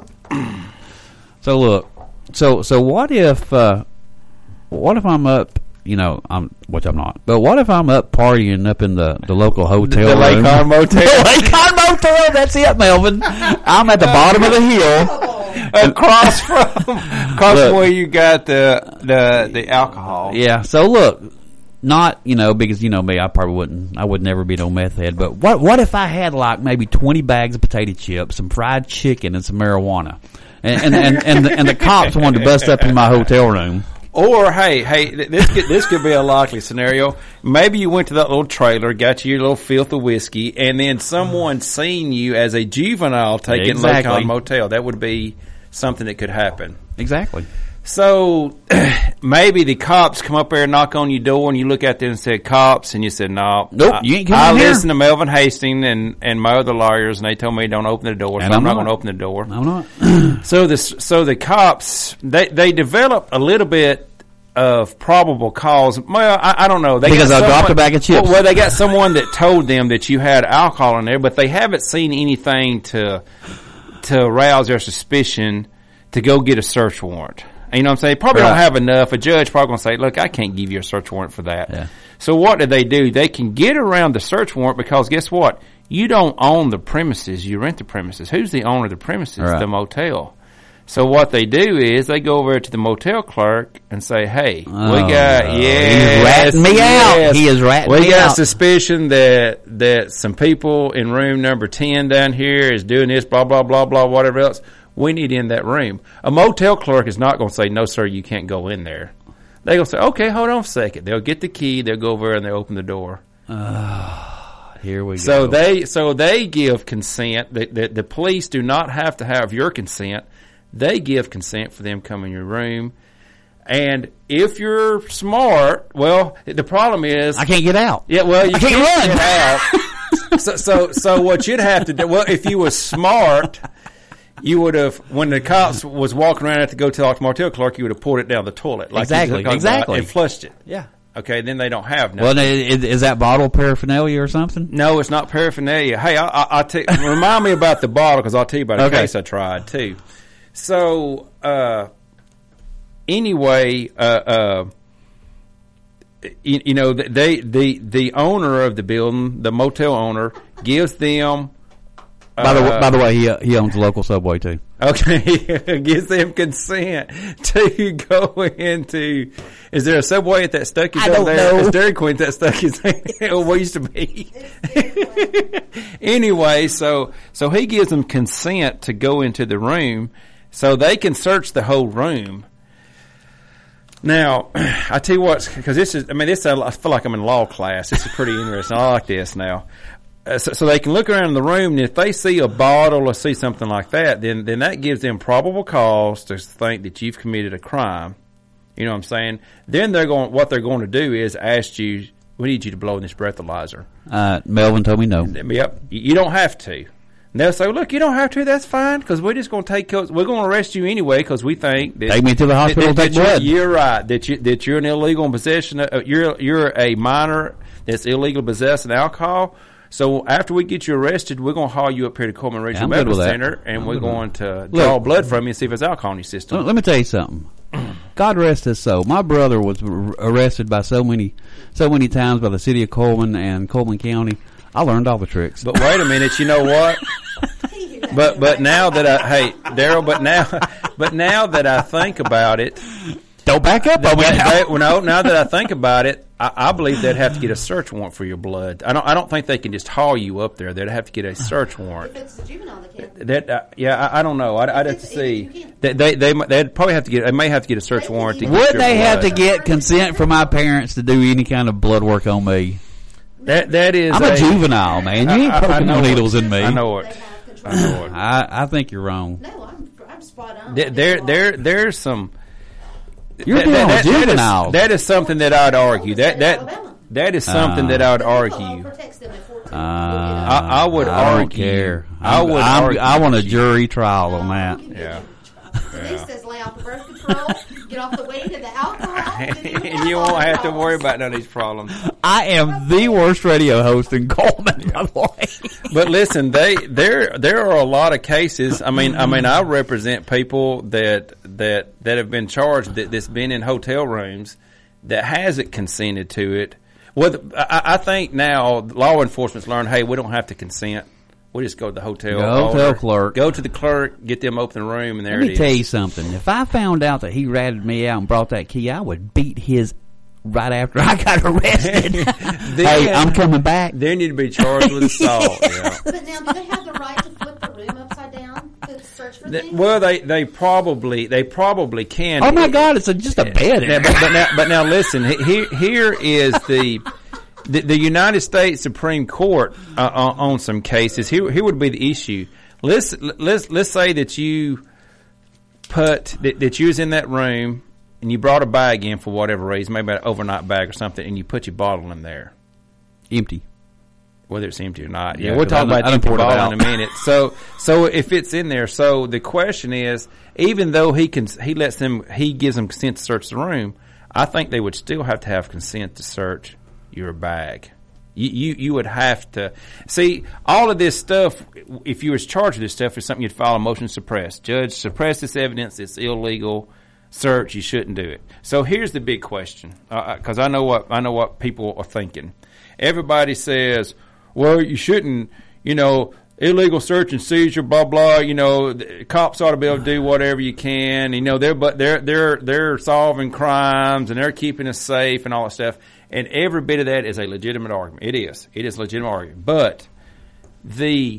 So look, so so what if uh, what if I'm up? You know, I'm which I'm not. But what if I'm up partying up in the, the local hotel The Lake room? Arm Motel. The Lake Arm Motel. That's it, Melvin. I'm at the bottom of the hill. across from across Look. from where you got the the the alcohol. Yeah. So look, not you know because you know me, I probably wouldn't. I would never be no meth head. But what what if I had like maybe twenty bags of potato chips, some fried chicken, and some marijuana, and and and, and, the, and the cops wanted to bust up in my hotel room. Or hey, hey, th- this could this could be a likely scenario. Maybe you went to that little trailer, got you your little filth of whiskey, and then someone seen you as a juvenile taking Exactly. Lake Arm Motel. That would be something that could happen. Exactly. So maybe the cops come up there and knock on your door, and you look out there and say "cops," and you said, "No, Nope, I, you ain't I coming here." listened to Melvin Hastings and and my other lawyers, and they told me don't open the door, so And I'm, I'm not not. going to open the door." I'm not. So the so the cops they they developed a little bit of probable cause. Well, I, I don't know. They Because got I dropped someone- a bag of chips. Well, well, they got someone that told them that you had alcohol in there, but they haven't seen anything to to arouse their suspicion to go get a search warrant. And you know what I'm saying? Probably Right. don't have enough. A judge probably going to say, "Look, I can't give you a search warrant for that." Yeah. So what do they do? They can get around the search warrant because guess what? You don't own the premises. You rent the premises. Who's the owner of the premises? Right. The motel. So what they do is they go over to the motel clerk and say, "Hey, we Oh, got no. yes, He's ratting me out. yes. He is ratting we me got out." suspicion that that some people in room number ten down here is doing this, blah blah blah blah, whatever else. We need in that room." A motel clerk is not going to say, "No, sir, you can't go in there." They're going to say, "Okay, hold on a second." They'll get the key. They'll go over and they open the door. Here we So go. they so they give consent. The, the, the police do not have to have your consent. They give consent for them coming in your room. And if you're smart, well, the problem is I can't get out. yeah, well, you I can't can't run. get out. so, so, so what you'd have to do? Well, if you were smart, you would have. When the cops was walking around at the go to the motel clerk, you would have poured it down the toilet, like you Exactly, was talking exactly. about, and flushed it. Yeah. Okay, then they don't have Well, nothing. is, is that bottle paraphernalia or something? No, it's not paraphernalia. Hey, I, I, I t- remind me about the bottle because I'll tell you about a Okay. case I tried too. So, uh, anyway, uh, uh, you, you know, they the the owner of the building, the motel owner, gives them. By the uh, by the way, he uh, he owns a local Subway too. Okay, gives them consent to go into. Is there a Subway at that Stuckey's I over don't there? know. Is Dairy Queen at that Stuckey's? Well, we used to be. Anyway, so so he gives them consent to go into the room, so they can search the whole room. Now, I tell you what, because this is, I mean, this I feel like I'm in law class. This is pretty interesting. I like this now. Uh, so, so they can look around the room, and if they see a bottle or see something like that, then then that gives them probable cause to think that you've committed a crime. You know what I'm saying? Then they're going. What they're going to do is ask you. We need you to blow in this breathalyzer. Uh, Melvin told me no. Yep, you don't have to. And they'll say, "Look, you don't have to. That's fine, because we're just going to take. We're going to arrest you anyway, because we think that Take me to the hospital, that- take that you're- blood." You're right that you that you're an illegal in possession. Of, you're you're a minor that's illegal possessing alcohol. So after we get you arrested, we're going to haul you up here to Coleman Yeah, Regional I'm good Medical with that. Center, and I'm we're good with going to draw blood from you and see if there's alcohol in your system." Let, let me tell you something. God rest his soul. My brother was r- arrested by so many, so many times by the city of Coleman and Coleman County. I learned all the tricks. But wait a minute, you know what? But but now that I hey Daryl, but now but now that I think about it, Don't back up on me that, now. they, well, no, now that I think about it, I, I believe they'd have to get a search warrant for your blood. I don't I don't think they can just haul you up there. They'd have to get a search warrant. If it's a juvenile, they can't. That uh, yeah, I, I don't know. I'd, I'd have to It's- see. you can't- They, they they they'd probably have to get. They may have to get a search warrant to get Would your they have to blood. get consent from my parents to do any kind of blood work on me? That that is. I'm a, a juvenile, man. You ain't I, I, poking I no know needles it. in me. I know it. I know it. I, I think you're wrong. No, I'm I'm spot on. There, there, there there's some. You're that, dealing that, with that, juveniles. That is, that is something that I'd argue. That that that is something Uh, that I'd argue. Uh, I, I would I don't argue. care. I I'm- would I'm- argue. I want a jury trial on that. Yeah. Denise says lay off the birth control, get off the weed and the alcohol, And you won't have to worry about none of these problems. I am the worst radio host in Coleman, by the way. But listen, they there there are a lot of cases. I mean, I mean, I represent people that that that have been charged that that's been in hotel rooms that hasn't consented to it. Well, I, I think now law enforcement's learned, hey, we don't have to consent. We just go to the hotel. Go hotel owner, clerk. Go to the clerk, get them open the room, and there Let it me is. tell you something. If I found out that he ratted me out and brought that key, I would beat his right after I got arrested. Hey, I'm coming back. They need to be charged with assault. Yeah. But now, do they have the right to flip the room upside down to search for They- things? well, they, they probably they probably can. Oh my God! It's a, just a bed. in Yeah, there. but, but now, but now listen. he- Here, here is the, the the United States Supreme Court uh, on, on some cases. Here, here would be the issue. Let's let's let's say that you put that, that you was in that room and you brought a bag in for whatever reason, maybe an overnight bag or something, and you put your bottle in there, Empty. whether it's empty or not. Yeah, Yeah, we'll 'cause talk I done- about I the done empty poured it bottle out. in a minute. So, so if it's in there, so the question is, even though he can, he lets them, he gives them consent to search the room. I think they would still have to have consent to search your bag. You, you, you would have to see all of this stuff. If you was charged with this stuff, is something you'd file a motion to suppress. Judge, suppress this evidence. It's illegal. Search. You shouldn't do it. So here's the big question, because uh, I know what I know what people are thinking. Everybody says, "Well, you shouldn't." You know, illegal search and seizure, blah blah. You know, the cops ought to be able to do whatever you can. You know, they're but they're they're they're solving crimes and they're keeping us safe and all that stuff. And every bit of that is a legitimate argument. It is. It is a legitimate argument. But the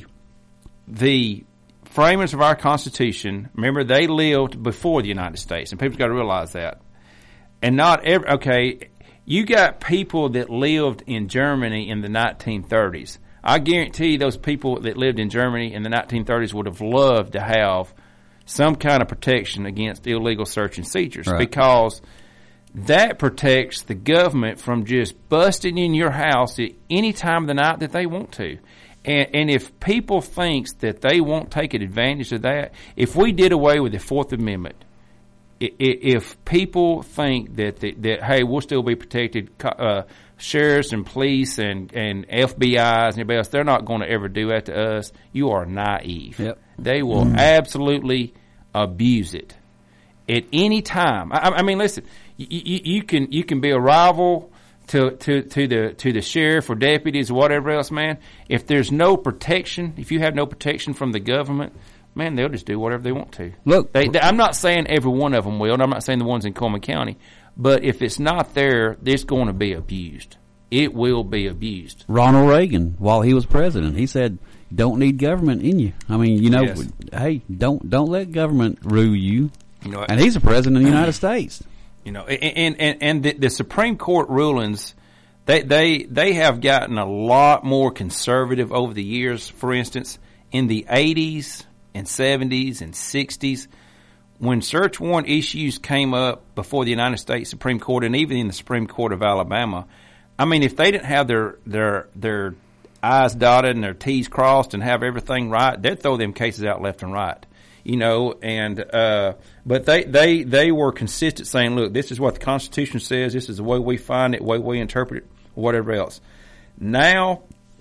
the framers of our Constitution, remember, they lived before the United States, and people's got to realize that. And not every okay. You got people that lived in Germany in the nineteen thirties. I guarantee you those people that lived in Germany in the nineteen thirties would have loved to have some kind of protection against illegal search and seizures, Right. because that protects the government from just busting in your house at any time of the night that they want to. And, and if people thinks that they won't take advantage of that, if we did away with the Fourth Amendment, i- i- if people think that, that, that hey, we'll still be protected, uh, sheriffs and police and, and F B Is and everybody else, they're not going to ever do that to us, you are naive. Yep. They will absolutely abuse it at any time. I, I mean, listen, you, you, you can you can be a rival to, to, to the to the sheriff or deputies or whatever else, man. If there's no protection, if you have no protection from the government, man, they'll just do whatever they want to. Look, They, they, I'm not saying every one of them will, and I'm not saying the ones in Coleman County, but if it's not there, it's going to be abused. It will be abused. Ronald Reagan, while he was president, he said, "Don't need government in you." I mean, you know, Yes. hey, don't don't let government rule you. You know, And he's the president of the United States. You know, and and and the, the Supreme Court rulings, they they they have gotten a lot more conservative over the years. For instance, in the eighties and seventies and sixties, when search warrant issues came up before the United States Supreme Court and even in the Supreme Court of Alabama, I mean, if they didn't have their their their I's dotted and their T's crossed and have everything right, they'd throw them cases out left and right. You know, and uh, but they, they they were consistent saying, look, this is what the Constitution says. This is the way we find it, the way we interpret it, whatever else. Now,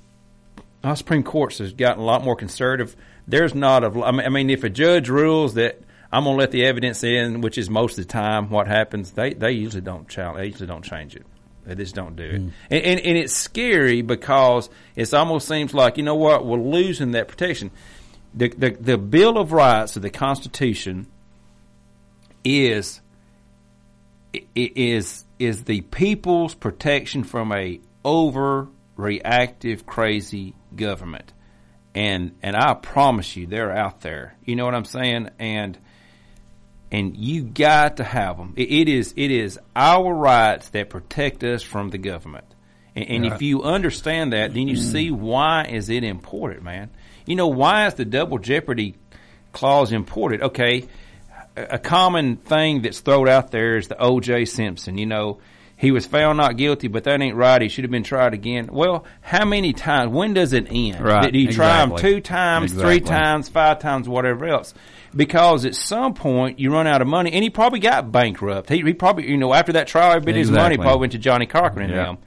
our Supreme Court has gotten a lot more conservative. There's not a, I mean, I mean, if a judge rules that I'm going to let the evidence in, which is most of the time what happens, they they usually don't challenge, they usually don't change it. They just don't do it. Mm. And, and and it's scary because it almost seems like, you know what, we're losing that protection. The, the the Bill of Rights of the Constitution is is is the people's protection from a overreactive, crazy government, and and I promise you they're out there. You know what I'm saying? And and you got to have them. It, it is it is our rights that protect us from the government. And, and Right. if you understand that, then you see why is it important, man. You know, why is the double jeopardy clause important? Okay, a, a common thing that's thrown out there is the O J Simpson. You know, he was found not guilty, but that ain't right. He should have been tried again. Well, how many times? When does it end? Right. Do you try him Exactly. two times, Exactly. three times, five times, whatever else? Because at some point you run out of money, and he probably got bankrupt. He, he probably, you know, after that trial, every bit of his money Exactly. probably went to Johnny Cochran and Yeah. them.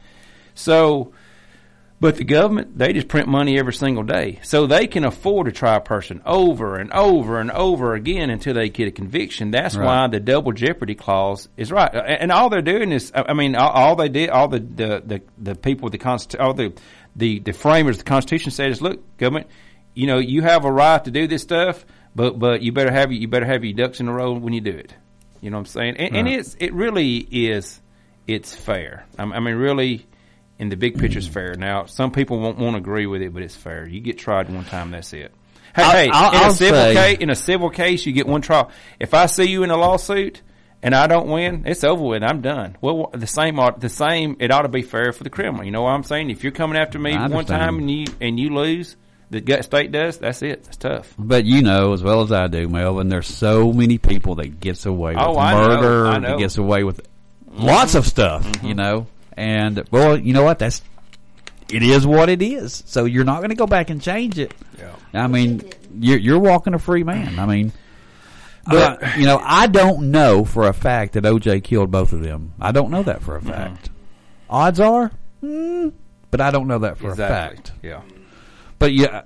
So, but the government, they just print money every single day. So they can afford to try a person over and over and over again until they get a conviction. That's Right. why the double jeopardy clause is right. And all they're doing is, I mean, all, all they did, all the, the, the, the people with the Constitution, all the, the, the framers of the Constitution said is, look, government, you know, you have a right to do this stuff, but, but you better have, you better have your ducks in a row when you do it. You know what I'm saying? And, and Right. it's, it really is, it's fair. I I mean, really, in the big picture, it's fair. Now, some people won't, won't agree with it, but it's fair. You get tried one time, that's it. Hey, I'll- hey, I'll- in a I'll civil say- case, in a civil case, you get one trial. If I see you in a lawsuit and I don't win, it's over with. I'm done. Well, the same, ought- the same. It ought to be fair for the criminal. You know what I'm saying? If you're coming after me I one understand. time and you and you lose, the gut state does. That's it. That's tough. But you know as well as I do, Melvin, there's so many people that gets away with Oh, I know, murder, I know. that gets away with lots of stuff, Mm-hmm. you know. And well, you know what? That's it is what it is. So you're not going to go back and change it. Yeah. I mean, you're you're walking a free man. I mean, but you know, I don't know for a fact that O J killed both of them. I don't know that for a fact. Odds are, mm, but I don't know that for Exactly. a fact. Yeah. But yeah,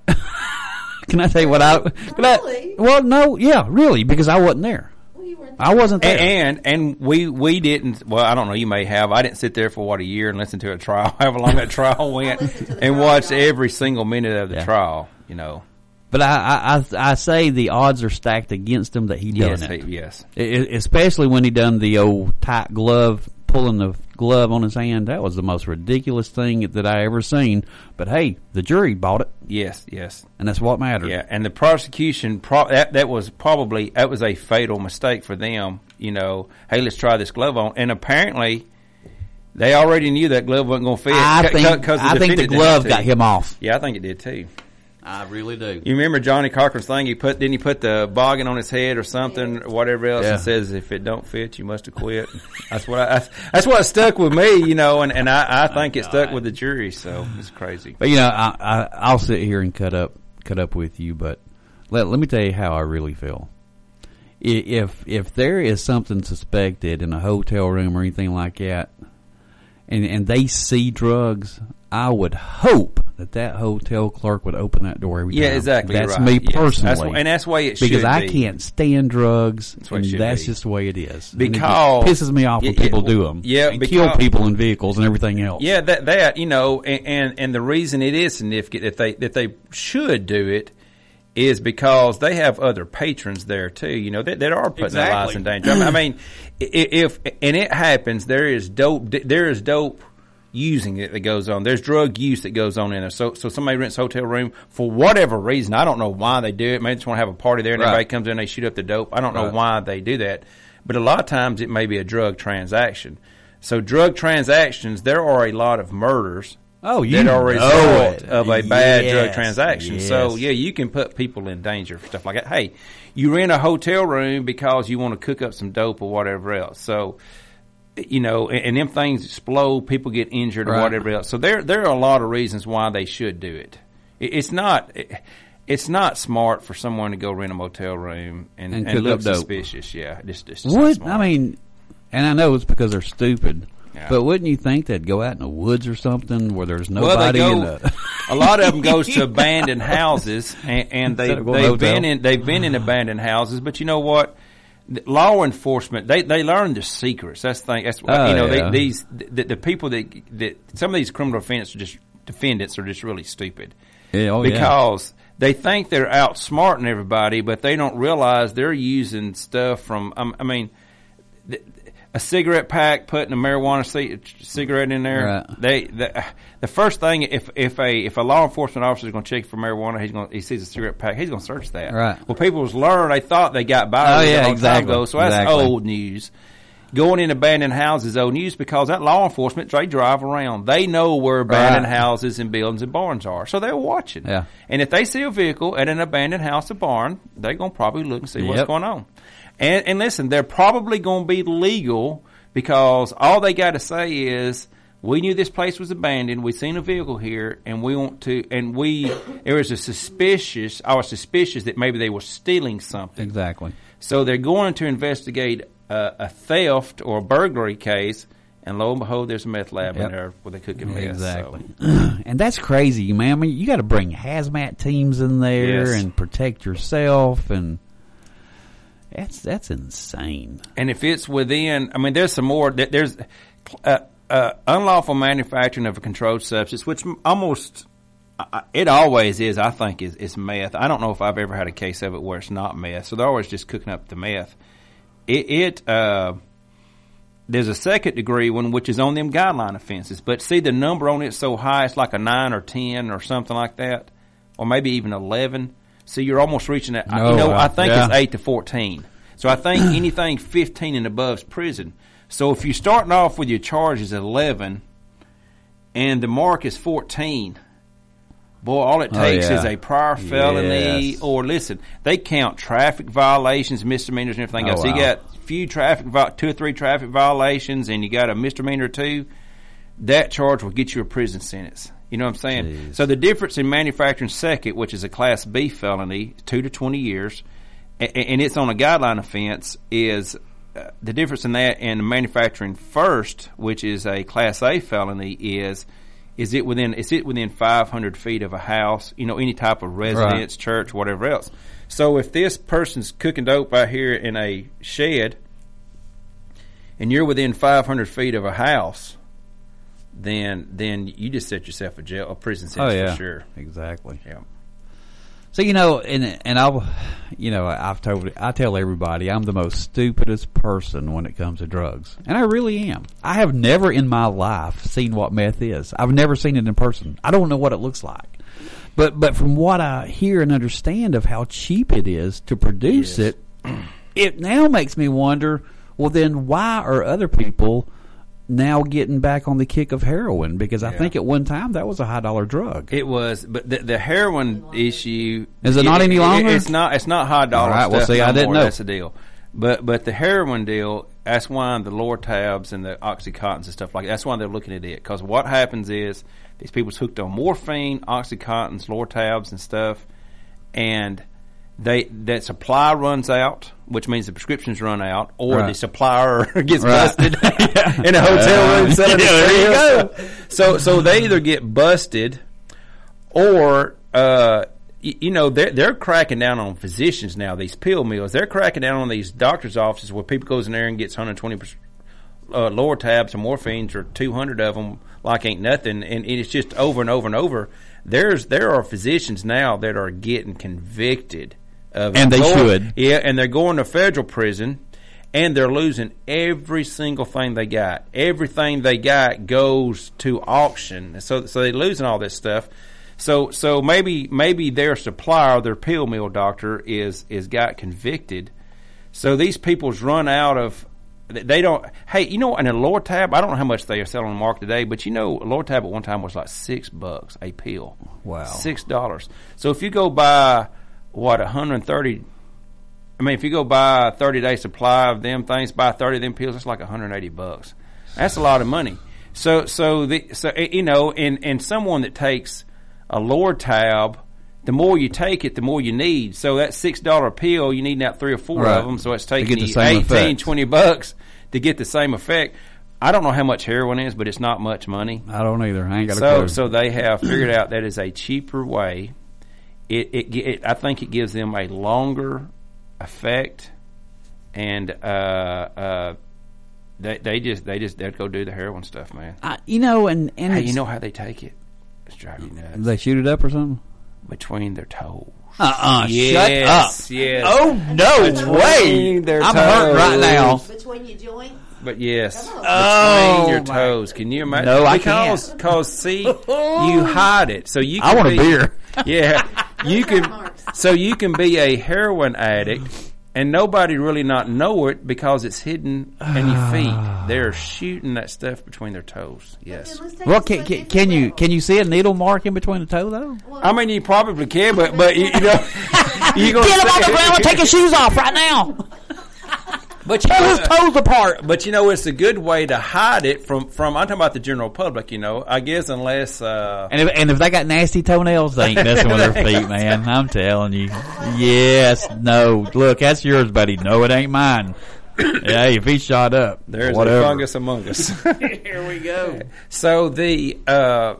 can I tell you what I? Can I- Really? well, no, yeah, really, because I wasn't there. Well, you weren't I wasn't there. And, and and we we didn't. Well, I don't know. You may have. I didn't sit there for what a year and listen to a trial, however long that trial went, listened to the and trial, watched y'all. every single minute of the Yeah. trial. You know. But I, I, I, I say the odds are stacked against him that he done Yes. it. he- yes. I- I- especially when he done the old tight glove, pulling the glove on his hand. That was the most ridiculous thing that I ever seen. But hey, the jury bought it, Yes. Yes. and that's what mattered. Yeah. And the prosecution, pro- that that was probably that was a fatal mistake for them. You know, hey, let's try this glove on, and apparently. They already knew that glove wasn't going to fit. I c- think, 'cause I think the defendant didn't glove have to. got him off. Yeah, I think it did too. I really do. You remember Johnny Cochran's thing? He put didn't he put the boggin on his head or something or whatever else, Yeah. and says if it don't fit, you must have quit. That's what I, that's what stuck with me, you know, and, and I, I think it stuck with the jury. So it's crazy. But you know, I, I I'll sit here and cut up cut up with you, but let let me tell you how I really feel. I- If if there is something suspected in a hotel room or anything like that, and and they see drugs, I would hope that that hotel clerk would open that door every Yeah, time. exactly. That's right. me Yes. personally, That's, and that's the way it because should I be. can't stand drugs, what it and should that's be. just the way it is. And it Because- just pisses me off when Yeah, people yeah, do them, yeah, and kill because- people in vehicles and everything else. Yeah, that that you know, and, and and the reason it is significant that they that they should do it is because they have other patrons there too. You know that that are putting their lives in danger. I mean, I mean, i- if and it happens, there is dope. There is dope using it that goes on. There's drug use that goes on in there. So so somebody rents a hotel room for whatever reason. I don't know why they do it. Maybe they just want to have a party there and Right. everybody comes in and they shoot up the dope. I don't know Right. why they do that. But a lot of times it may be a drug transaction. So drug transactions, there are a lot of murders Oh, you that are a know result it. of a bad drug Yes, transaction. yes. So yeah, you can put people in danger for stuff like that. Hey, you rent a hotel room because you want to cook up some dope or whatever else. So, you know, and, and them things explode, people get injured or Right. whatever else. So there, there are a lot of reasons why they should do it. it it's not, it, it's not smart for someone to go rent a motel room and, And and, cook look up dope. suspicious. Yeah, just, just not Would smart. I mean? And I know it's because they're stupid. Yeah. But wouldn't you think they'd go out in the woods or something where there's Well, they nobody go. in the? A lot of them goes to abandoned houses, and, and they Instead of going to they've hotel. been in they've been in abandoned houses. But you know what? The law enforcement they they learn the secrets. That's the thing. That's Oh, you know yeah. they, these the, the people that that some of these criminal defendants are just defendants are just really stupid. Yeah, oh, yeah. Because they think they're outsmarting everybody, but they don't realize they're using stuff from. Um, I mean, th- a cigarette pack, putting a marijuana c- cigarette in there. Right. They the, the first thing if if a if a law enforcement officer is going to check for marijuana, he's going he sees a cigarette pack, he's going to search that. Right. Well, people was learned they thought they got by Oh, with it yeah, a long exactly. time ago, so that's Exactly. old news. going in abandoned houses old news because that law enforcement, they drive around. They know where abandoned Right. houses and buildings and barns are. So they're watching. Yeah. And if they see a vehicle at an abandoned house or barn, they're going to probably look and see what's Yep. going on. And, and listen, they're probably going to be legal because all they got to say is, we knew this place was abandoned. We seen a vehicle here, and we want to. And we there was a suspicious. I was suspicious that maybe they were stealing something. Exactly. So they're going to investigate a, a theft or a burglary case, and lo and behold, there's a meth lab Yep. in there where they cooking meth. Exactly. So. And that's crazy, man. I mean, you got to bring hazmat teams in there Yes. and protect yourself, and that's that's insane. And if it's within, I mean, there's some more. there- There's uh, uh, unlawful manufacturing of a controlled substance, which almost uh, it always is. I think is is meth. I don't know if I've ever had a case of it where it's not meth. So they're always just cooking up the meth. It, it uh, there's a second degree one which is on them guideline offenses, but see the number on it so high, it's like a nine or ten or something like that, or maybe even eleven. So you're almost reaching that. No, you know, uh, I think yeah. it's eight to fourteen. So I think anything fifteen and above is prison. So if you're starting off with your charges at eleven and the mark is fourteen, boy, all it Oh, takes yeah. is a prior felony Yes. or listen, they count traffic violations, misdemeanors, and everything Oh, else. So you wow. got few traffic, vi- two or three traffic violations, and you got a misdemeanor or two. That charge will get you a prison sentence. You know what I'm saying? Jeez. So the difference in manufacturing second, which is a Class B felony, two to twenty years, and, and it's on a guideline offense, is uh, the difference in that and manufacturing first, which is a Class A felony, is is it within is it within five hundred feet of a house? You know, any type of residence, Right. church, whatever else. So if this person's cooking dope out here in a shed, and you're within five hundred feet of a house, then then you just set yourself a jail, a prison Oh sentence yeah, for sure. exactly. Yeah. So you know, and and I'll, you know, I've told I tell everybody I'm the most stupidest person when it comes to drugs, and I really am. I have never in my life seen what meth is. I've never seen it in person. I don't know what it looks like, but but from what I hear and understand of how cheap it is to produce Yes. it, it now makes me wonder. Well, then why are other people now getting back on the kick of heroin? Because I Yeah. think at one time that was a high dollar drug. It was, but the, the heroin issue Is it not any longer? it's not. It's not high dollar All right, well, stuff. see, I no didn't more. know. That's the deal. But but the heroin deal, that's why the Lortabs and the Oxycontins and stuff like that, that's why they're looking at it. Because what happens is these people's hooked on morphine, Oxycontins, Lortabs, and stuff, and they that supply runs out, which means the prescriptions run out, or Right. the supplier gets Right. busted in a hotel room selling Yeah, it. there you go. So so they either get busted, or uh, y- you know they're they're cracking down on physicians now. These pill mills, they're cracking down on these doctors' offices where people goes in there and gets one hundred twenty uh, lower tabs and morphines or two hundred of them like ain't nothing, and, and it's just over and over and over. There's there are physicians now that are getting convicted of And they going- should. yeah, and they're going to federal prison. And they're losing every single thing they got. Everything they got goes to auction. So, so they're losing all this stuff. So, so maybe, maybe their supplier, their pill mill doctor, is is got convicted. So these people's run out of. They don't. Hey, you know, in a Lortab, I don't know how much they are selling on the market today, but you know, a Lortab at one time was like six bucks a pill. Wow. Six dollars. So if you go buy what one hundred thirty. I mean, if you go buy a thirty-day supply of them things, buy thirty of them pills, it's like one hundred eighty bucks. That's a lot of money. So, so the, so you know, and, and someone that takes a Lortab, the more you take it, the more you need. So that six dollar pill, you need now three or four Right. of them. So it's To taking get the you same eighteen, effect. twenty bucks to get the same effect. I don't know how much heroin is, but it's not much money. I don't either. I ain't got a So, clue. so they have figured out that is a cheaper way. It, it, it, I think it gives them a longer effect, and uh, uh, they, they just, they just, they'd go do the heroin stuff, man. I, you know, and and Hey, it's, you know how they take it? It's driving you nuts. they shoot it up or something. Between their toes. Uh uh Yes, shut up. yes. Oh no Between way! their I'm hurt right now. Between your joints. But yes, Come on. Oh, between your my- toes. Can you imagine? No, I because, can't. Because see, you hide it, so you. Can I want a be, beer. Yeah, you can. Marks. So you can be a heroin addict and nobody really not know it because it's hidden in your feet. They're shooting that stuff between their toes. Yes. Well, can can, can you can you see a needle mark in between the toe though? I mean, you probably can, but but you, you know, you gonna get him on the ground and take his shoes off right now. But you Pull know, his toes apart. But you know, it's a good way to hide it from, from I'm talking about the general public, you know, I guess unless, uh. And if, and if they got nasty toenails, they ain't messing with their feet, man. I'm telling you. Yes, no. Look, that's yours, buddy. No, it ain't mine. Yeah, if he's shot up. There's whatever. a fungus among us. Here we go. So the, uh,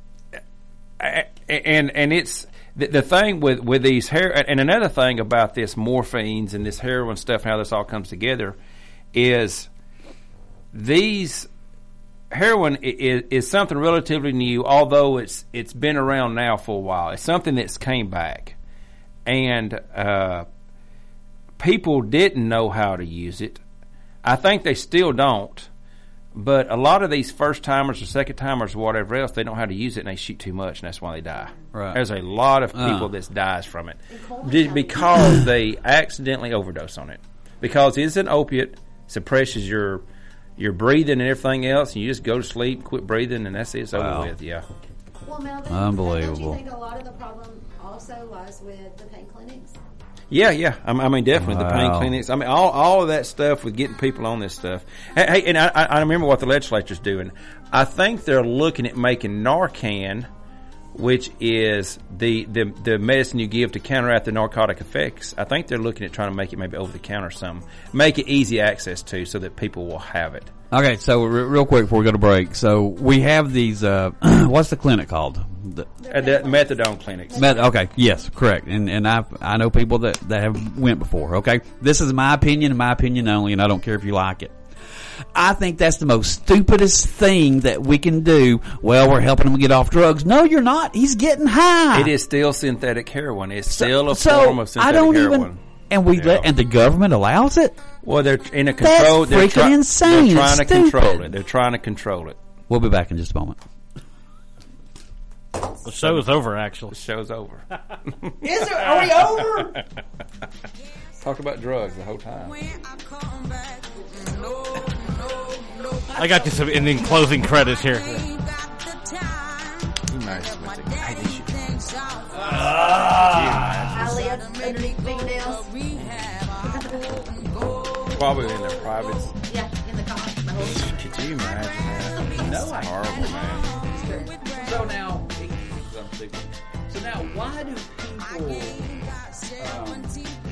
and, and it's, The, the thing with, with these hair, and another thing about this morphines and this heroin stuff and how this all comes together is these heroin is, is something relatively new, although it's it's been around now for a while. It's something that's came back, and uh, people didn't know how to use it. I think they still don't. But a lot of these first timers or second timers or whatever else, they don't know how to use it and they shoot too much, and that's why they die. Right. There's a lot of people Uh. that dies from it just because they accidentally overdose on it. Because it's an opiate, suppresses your your breathing and everything else, and you just go to sleep, quit breathing, and that's it. It's Wow. over with. Yeah. Well, Melvin, Unbelievable. don't you think a lot of the problem also lies with the pain clinics? Yeah, yeah. I, I mean, definitely the pain Wow. clinics. I mean, all all of that stuff with getting people on this stuff. Hey, hey and I, I remember what the legislature's doing. I think they're looking at making Narcan, which is the, the, the medicine you give to counteract the narcotic effects. I think they're looking at trying to make it maybe over the counter or something. Make it easy access to so that people will have it. Okay, so re- real quick before we go to break. So we have these, uh, what's the clinic called? The, Uh, the methadone clinics. Met, okay, yes, correct. And and I I know people that, that have went before, okay? This is my opinion and my opinion only, and I don't care if you like it. I think that's the most stupidest thing that we can do. Well, we're helping him get off drugs. No, you're not. He's getting high. It is still synthetic heroin. It's still a so form of synthetic I don't heroin. even, and we Yeah. let, and the government allows it. Well, they're in a control. That's they're freaking try- insane. They're trying It's to control stupid. it. They're trying to control it. We'll be back in just a moment. The show is over, actually. The show's over. Is it? Are we over? Talked about drugs the whole time. I got you some ending closing credits here. Nice with it. Hey, they should- I live underneath fingernails. Probably in their privates. Yeah, in the car. My whole Could you imagine that? No, that's horrible, man. So now, so now, why do people um,